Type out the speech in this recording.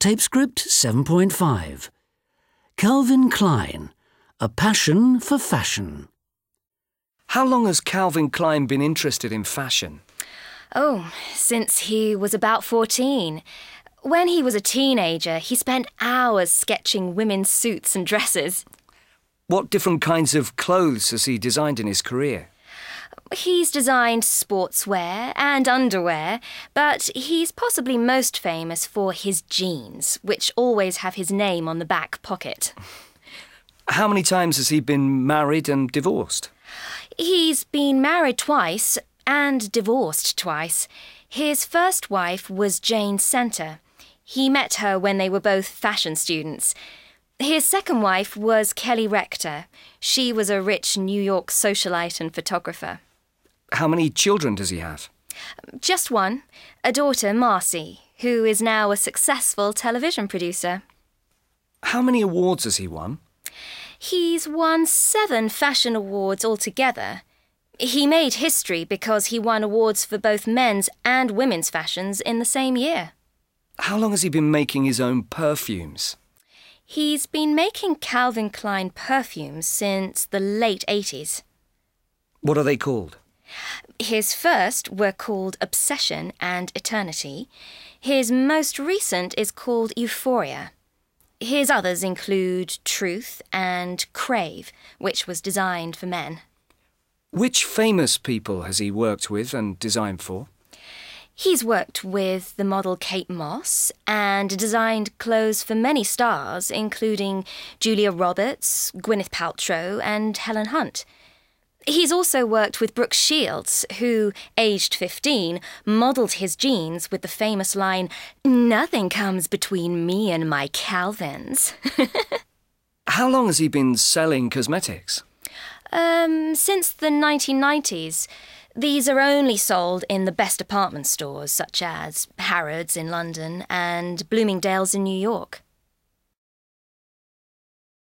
Tape script 7.5. Calvin Klein, A Passion for Fashion. How long has Calvin Klein been interested in fashion? Oh, since he was about 14. When he was a teenager, he spent hours sketching women's suits and dresses. What different kinds of clothes has he designed in his career? He's designed sportswear and underwear, but he's possibly most famous for his jeans, which always have his name on the back pocket. How many times has he been married and divorced? He's been married twice and divorced twice. His first wife was Jane Center. He met her when they were both fashion students. His second wife was Kelly Rector. She was a rich New York socialite and photographer. How many children does he have? Just one, a daughter, Marcy, who is now a successful television producer. How many awards has he won? He's won 7 fashion awards altogether. He made history because he won awards for both men's and women's fashions in the same year. How long has he been making his own perfumes? He's been making Calvin Klein perfumes since the late 80s. What are they called? His first were called Obsession and Eternity. His most recent is called Euphoria. His others include Truth and Crave, which was designed for men. Which famous people has he worked with and designed for? He's worked with the model Kate Moss and designed clothes for many stars, including Julia Roberts, Gwyneth Paltrow and Helen Hunt. He's also worked with Brooke Shields, who, aged 15, modelled his jeans with the famous line, "Nothing comes between me and my Calvins." How long has he been selling cosmetics? Since the 1990s. These are only sold in the best department stores, such as Harrods in London and Bloomingdale's in New York.